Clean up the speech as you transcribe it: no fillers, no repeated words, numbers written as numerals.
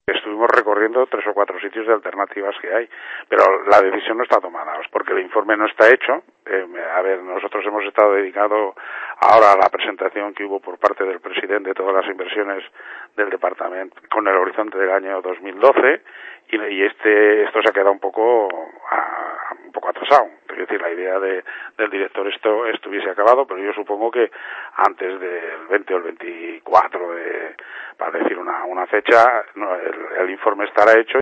Estuvimos recorriendo 3 o 4 sitios de alternativas que hay, pero la decisión no está tomada, porque el informe no está hecho. Nosotros hemos estado dedicados ahora a la presentación que hubo por parte del presidente de todas las inversiones del departamento con el horizonte del año 2012 y esto se ha quedado un poco atrasado. Es decir, la idea del director esto estuviese acabado, pero yo supongo que antes del 20 o el 24 para decir una fecha, el informe estará hecho